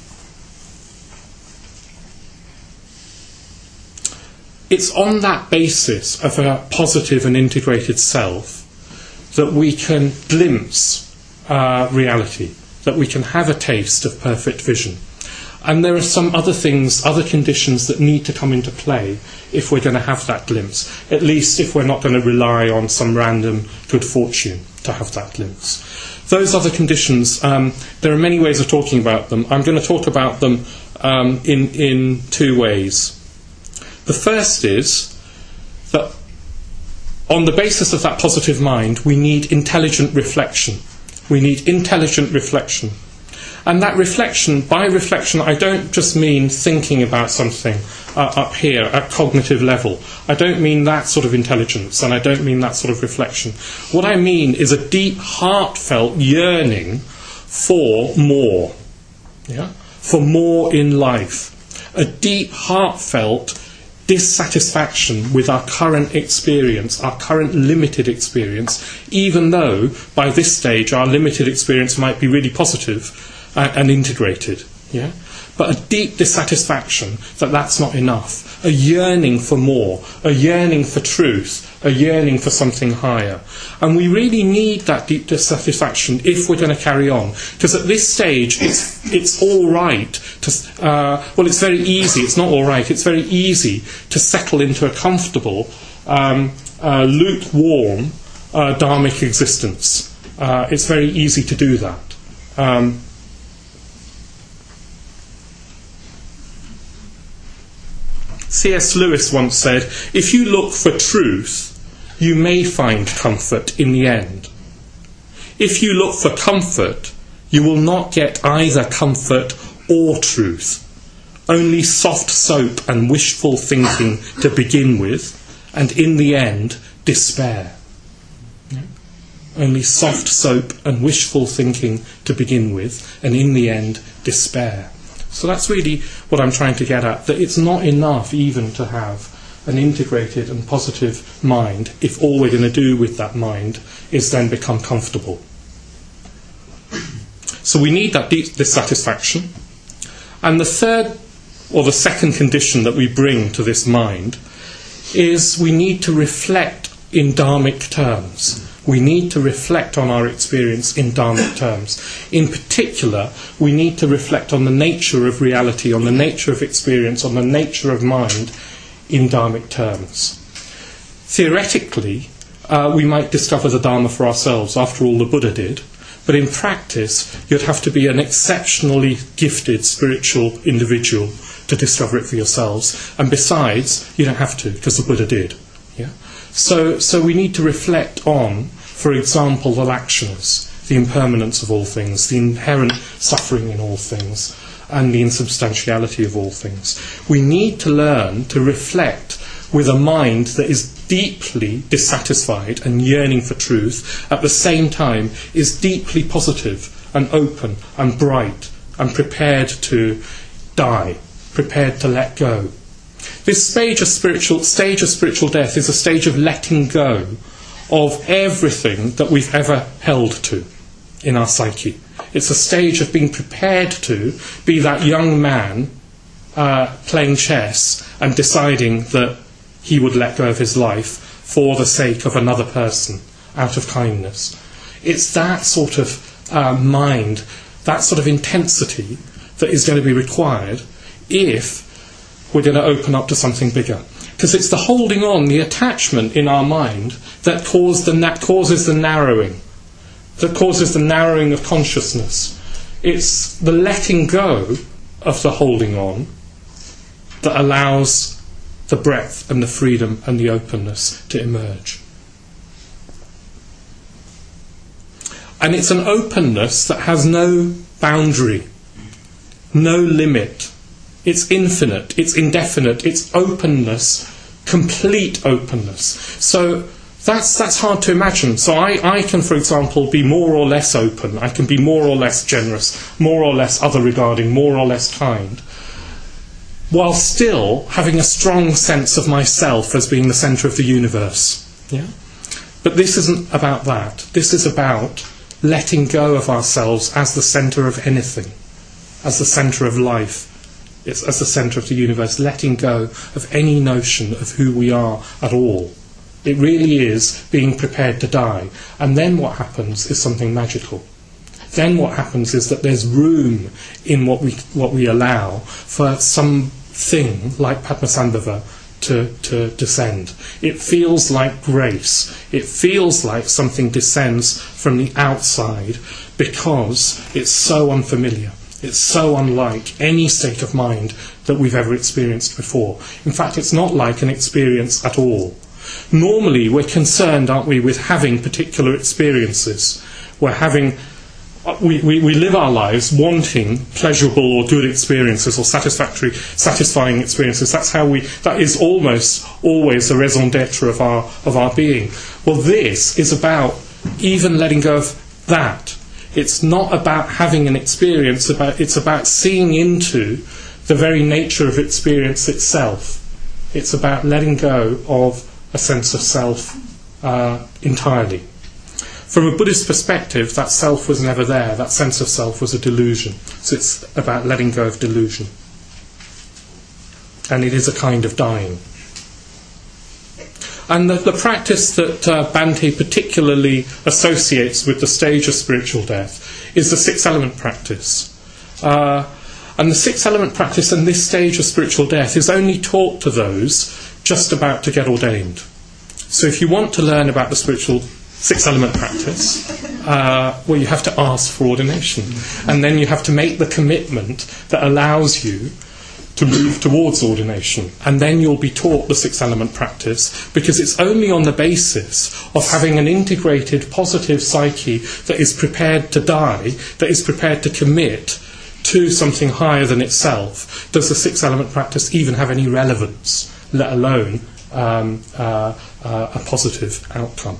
It's on that basis of a positive and integrated self that we can glimpse uh, reality, that we can have a taste of perfect vision. And there are some other things, other conditions that need to come into play if we're going to have that glimpse, at least if we're not going to rely on some random good fortune to have that glimpse. Those other conditions, um, there are many ways of talking about them. I'm going to talk about them um, in, in two ways. The first is that on the basis of that positive mind, we need intelligent reflection. We need intelligent reflection. And that reflection, by reflection, I don't just mean thinking about something uh, up here at cognitive level. I don't mean that sort of intelligence, and I don't mean that sort of reflection. What I mean is a deep, heartfelt yearning for more. Yeah? For more in life. A deep, heartfelt dissatisfaction with our current experience, our current limited experience, even though by this stage our limited experience might be really positive and integrated, yeah? But a deep dissatisfaction that that's not enough, a yearning for more, a yearning for truth, a yearning for something higher. And we really need that deep dissatisfaction if we're going to carry on. Because at this stage, it's, it's all right to, uh, well, it's very easy, it's not all right, it's very easy to settle into a comfortable, um, uh, lukewarm, uh, dharmic existence. Uh, it's very easy to do that. Um, C S Lewis once said, if you look for truth, you may find comfort in the end. If you look for comfort, you will not get either comfort or truth. Only soft soap and wishful thinking to begin with, and in the end, despair. Yeah. Only soft soap and wishful thinking to begin with, and in the end, despair. So that's really what I'm trying to get at, that it's not enough even to have an integrated and positive mind if all we're going to do with that mind is then become comfortable. So we need that deep dissatisfaction. And the third, or the second condition that we bring to this mind is we need to reflect in dharmic terms. We need to reflect on our experience in dharmic terms. In particular, we need to reflect on the nature of reality, on the nature of experience, on the nature of mind in dharmic terms. Theoretically, uh, we might discover the Dharma for ourselves. After all, the Buddha did. But in practice, you'd have to be an exceptionally gifted spiritual individual to discover it for yourselves. And besides, you don't have to, because the Buddha did. Yeah? So, so we need to reflect on, for example, the lakshanas, the impermanence of all things, the inherent suffering in all things, and the insubstantiality of all things. We need to learn to reflect with a mind that is deeply dissatisfied and yearning for truth, at the same time is deeply positive and open and bright and prepared to die, prepared to let go. This stage of spiritual stage of spiritual death is a stage of letting go of everything that we've ever held to in our psyche. It's a stage of being prepared to be that young man uh, playing chess and deciding that he would let go of his life for the sake of another person out of kindness. It's that sort of uh, mind, that sort of intensity that is going to be required if we're going to open up to something bigger. Because it's the holding on, the attachment in our mind that cause the na- causes the narrowing, that causes the narrowing of consciousness. It's the letting go of the holding on that allows the breadth and the freedom and the openness to emerge. And it's an openness that has no boundary, no limit. It's infinite, it's indefinite, it's openness, complete openness. So that's that's hard to imagine. So I, I can, for example, be more or less open. I can be more or less generous, more or less other-regarding, more or less kind, while still having a strong sense of myself as being the centre of the universe. Yeah? But this isn't about that. This is about letting go of ourselves as the centre of anything, as the centre of life, it's as the centre of the universe, letting go of any notion of who we are at all. It really is being prepared to die. And then what happens is something magical. Then what happens is that there's room in what we what we allow for something like Padmasambhava to, to descend. It feels like grace. It feels like something descends from the outside because it's so unfamiliar. It's so unlike any state of mind that we've ever experienced before. In fact, it's not like an experience at all. Normally, we're concerned, aren't we, with having particular experiences. We're having, we, we, we live our lives wanting pleasurable or good experiences or satisfactory, satisfying experiences. That's how we, that is almost always the raison d'etre of our, of our being. Well, this is about even letting go of that. It's not about having an experience, about, it's about seeing into the very nature of experience itself. It's about letting go of a sense of self uh, entirely. From a Buddhist perspective, that self was never there. That sense of self was a delusion. So it's about letting go of delusion. And it is a kind of dying. And the, the practice that uh, Bhante particularly associates with the stage of spiritual death is the six element practice. Uh, and the six element practice and this stage of spiritual death is only taught to those just about to get ordained. So if you want to learn about the spiritual six element practice, uh, well, you have to ask for ordination. And then you have to make the commitment that allows you to move towards ordination, and then you'll be taught the six element practice, because it's only on the basis of having an integrated positive psyche that is prepared to die, that is prepared to commit to something higher than itself, does the six element practice even have any relevance, let alone um, uh, uh, a positive outcome.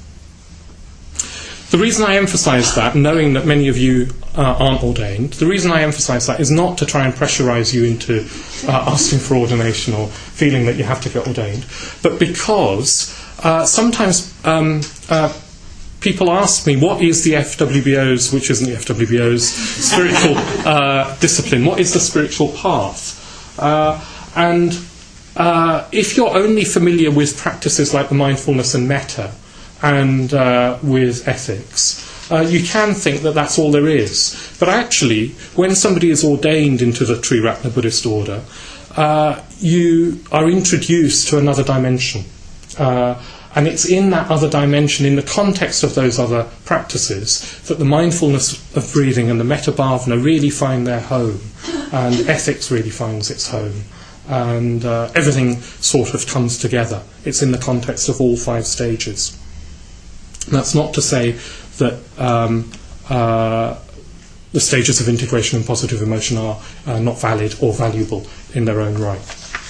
The reason I emphasise that, knowing that many of you uh, aren't ordained, the reason I emphasise that is not to try and pressurise you into uh, asking for ordination or feeling that you have to get ordained, but because uh, sometimes um, uh, people ask me, what is the F W B O's, which isn't the F W B O's, spiritual uh, discipline? What is the spiritual path? Uh, and uh, if you're only familiar with practices like the mindfulness and metta, and uh, with ethics, uh, you can think that that's all there is. But actually, when somebody is ordained into the Triratna Buddhist order, uh, you are introduced to another dimension. Uh, and it's in that other dimension, in the context of those other practices, that the mindfulness of breathing and the metta bhavana really find their home, and ethics really finds its home. And uh, everything sort of comes together. It's in the context of all five stages. That's not to say that um, uh, the stages of integration and positive emotion are uh, not valid or valuable in their own right.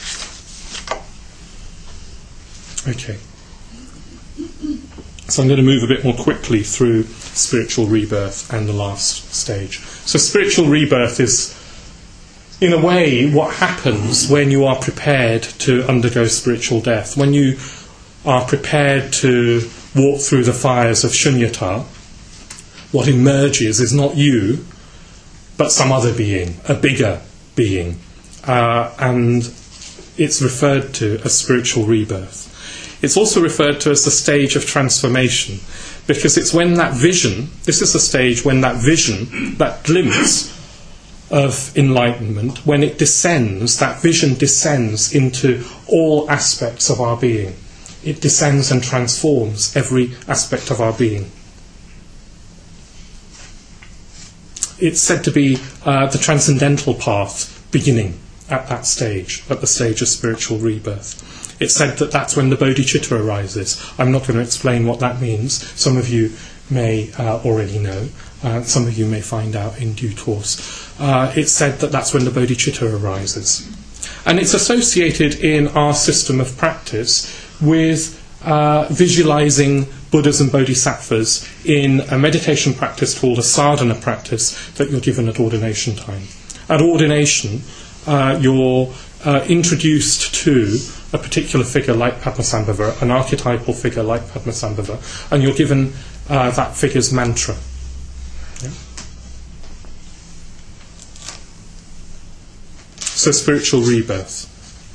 Okay. So I'm going to move a bit more quickly through spiritual rebirth and the last stage. So spiritual rebirth is, in a way, what happens when you are prepared to undergo spiritual death. When you are prepared to walk through the fires of shunyata, what emerges is not you, but some other being, a bigger being. Uh, and it's referred to as spiritual rebirth. It's also referred to as the stage of transformation, because it's when that vision, this is the stage when that vision, that glimpse of enlightenment, when it descends, that vision descends into all aspects of our being. It descends and transforms every aspect of our being. it's said to be uh, the transcendental path beginning at that stage, at the stage of spiritual rebirth. It's said that that's when the bodhicitta arises. I'm not going to explain what that means. Some of you may uh, already know. Uh, some of you may find out in due course. Uh, it's said that that's when the bodhicitta arises. And it's associated in our system of practice with uh, visualizing Buddhas and Bodhisattvas in a meditation practice called a sadhana practice that you're given at ordination time. At ordination, uh, you're uh, introduced to a particular figure like Padmasambhava, an archetypal figure like Padmasambhava, and you're given uh, that figure's mantra. Yeah. So spiritual rebirth.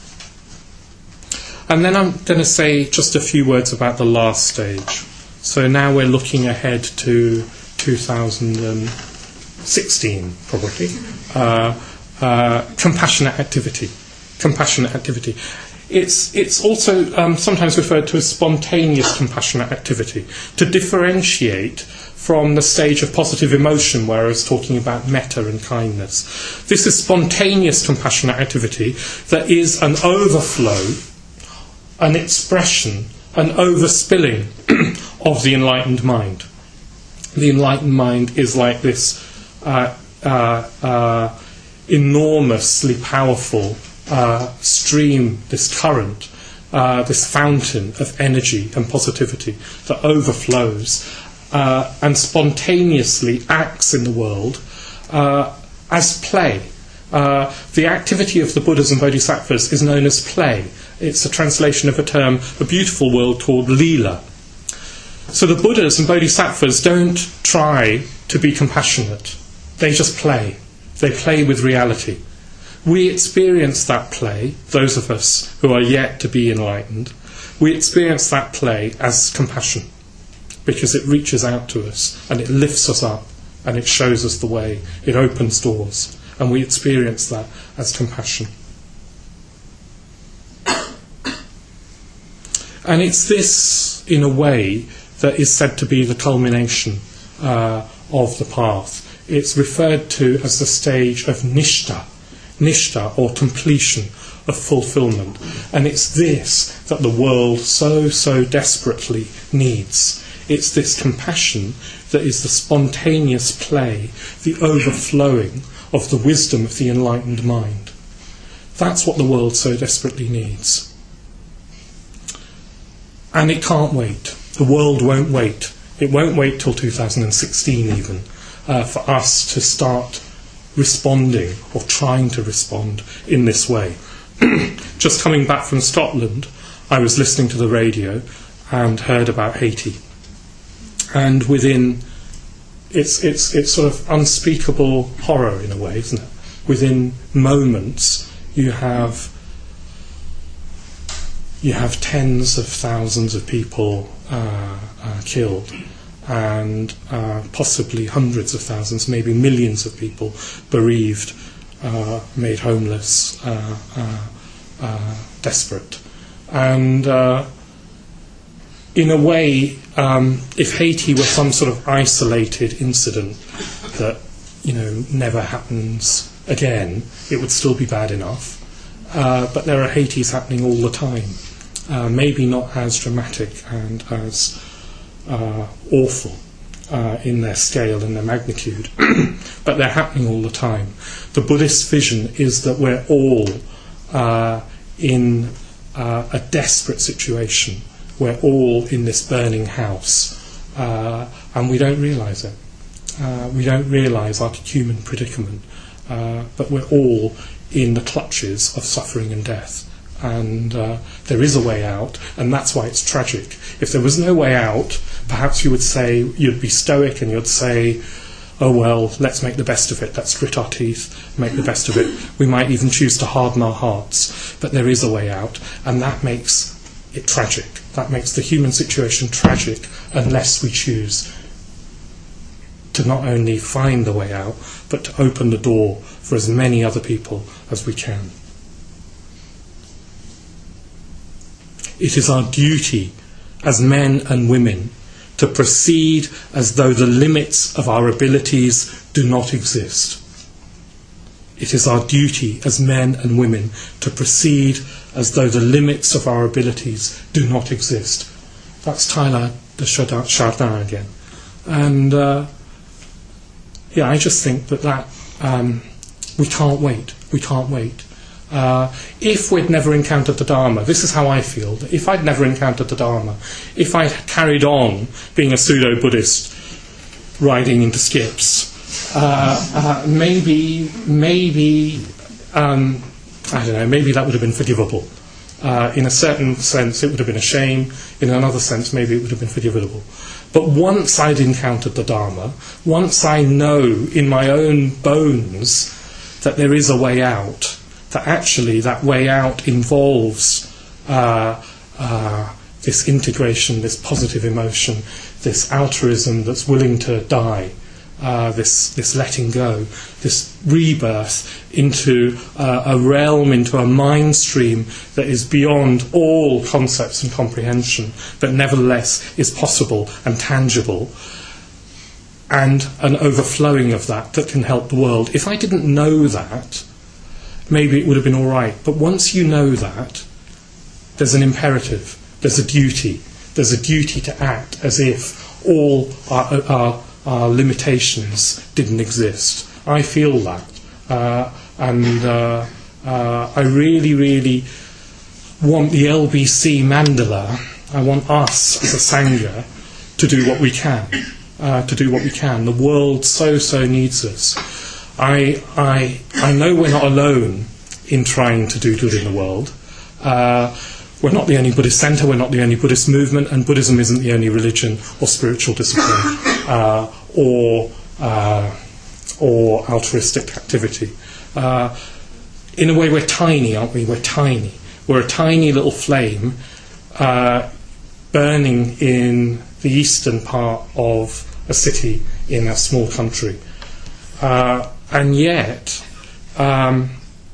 And then I'm going to say just a few words about the last stage. So now we're looking ahead to two thousand sixteen, probably. Uh, uh, compassionate activity. Compassionate activity. It's it's also um, sometimes referred to as spontaneous compassionate activity, to differentiate from the stage of positive emotion where I was talking about metta and kindness. This is spontaneous compassionate activity that is an overflow, an expression, an overspilling of the enlightened mind. The enlightened mind is like this uh, uh, uh, enormously powerful uh, stream, this current, uh, this fountain of energy and positivity that overflows uh, and spontaneously acts in the world uh, as play. Uh, the activity of the Buddhas and Bodhisattvas is known as play. It's a translation of a term, a beautiful word called lila. So the Buddhas and Bodhisattvas don't try to be compassionate. They just play. They play with reality. We experience that play, those of us who are yet to be enlightened, we experience that play as compassion, because it reaches out to us and it lifts us up and it shows us the way, it opens doors, and we experience that as compassion. And it's this, in a way, that is said to be the culmination uh, of the path. It's referred to as the stage of nishta, nishta, or completion of fulfillment. And it's this that the world so, so desperately needs. It's this compassion that is the spontaneous play, the overflowing of the wisdom of the enlightened mind. That's what the world so desperately needs. And it can't wait. The world won't wait. It won't wait till two thousand sixteen even uh, for us to start responding or trying to respond in this way. Just coming back from Scotland, I was listening to the radio and heard about Haiti. And within, it's, it's, it's sort of unspeakable horror in a way, isn't it? Within moments, you have you have tens of thousands of people uh, uh, killed, and uh, possibly hundreds of thousands, maybe millions of people bereaved, uh, made homeless, uh, uh, uh, desperate. And uh, in a way, um, if Haiti were some sort of isolated incident that, you know, never happens again, it would still be bad enough. Uh, but there are Haitis happening all the time. Uh, maybe not as dramatic and as uh, awful uh, in their scale and their magnitude, but they're happening all the time. The Buddhist vision is that we're all uh, in uh, a desperate situation. We're all in this burning house, uh, and we don't realise it. Uh, we don't realise our human predicament, uh, but we're all in the clutches of suffering and death. And uh, there is a way out, and that's why it's tragic. If there was no way out, perhaps you would say, you'd be stoic and you'd say, oh well, let's make the best of it, let's grit our teeth, make the best of it. We might even choose to harden our hearts, but there is a way out, and that makes it tragic. That makes the human situation tragic unless we choose to not only find the way out, but to open the door for as many other people as we can. It is our duty as men and women to proceed as though the limits of our abilities do not exist. It is our duty as men and women to proceed as though the limits of our abilities do not exist. That's Teilhard de Chardin again. And uh, yeah, I just think that, that um, we can't wait. We can't wait. Uh, if we'd never encountered the Dharma, this is how I feel, that if I'd never encountered the Dharma, if I carried on being a pseudo-Buddhist riding into skips, uh, uh, maybe, maybe, um, I don't know, maybe that would have been forgivable. Uh, in a certain sense, it would have been a shame. In another sense, maybe it would have been forgivable. But once I'd encountered the Dharma, once I know in my own bones that there is a way out, that actually that way out involves uh, uh, this integration, this positive emotion, this altruism that's willing to die, uh, this this letting go, this rebirth into uh, a realm, into a mind stream that is beyond all concepts and comprehension, but nevertheless is possible and tangible, and an overflowing of that that can help the world. If I didn't know that, maybe it would have been all right. But once you know that, there's an imperative, there's a duty, there's a duty to act as if all our, our, our limitations didn't exist. I feel that. Uh, and uh, uh, I really, really want the L B C Mandala, I want us as a Sangha to do what we can, uh, to do what we can. The world so, so needs us. I, I, I know we're not alone in trying to do good in the world. Uh, we're not the only Buddhist centre, we're not the only Buddhist movement, and Buddhism isn't the only religion or spiritual discipline uh, or, uh, or altruistic activity. Uh, in a way, we're tiny, aren't we? We're tiny. We're a tiny little flame uh, burning in the eastern part of a city in a small country. Uh, And yet, um,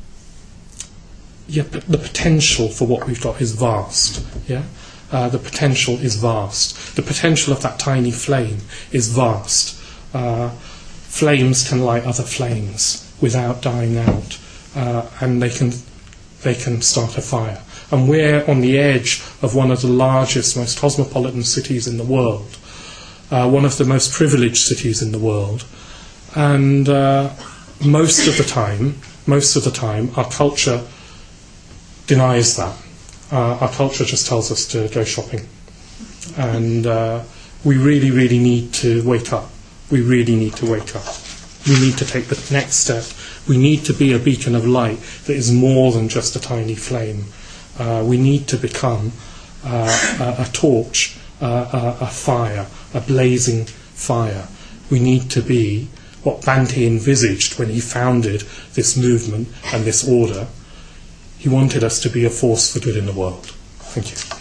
yet the, the potential for what we've got is vast. Yeah, uh, the potential is vast. The potential of that tiny flame is vast. Uh, flames can light other flames without dying out, uh, and they can they can start a fire. And we're on the edge of one of the largest, most cosmopolitan cities in the world, uh, one of the most privileged cities in the world. And uh, most of the time, most of the time, our culture denies that. Uh, our culture just tells us to go shopping. And uh, we really, really need to wake up. We really need to wake up. We need to take the next step. We need to be a beacon of light that is more than just a tiny flame. Uh, we need to become uh, a, a torch, uh, a, a fire, a blazing fire. We need to be what Bhante envisaged when he founded this movement and this order. He wanted us to be a force for good in the world. Thank you.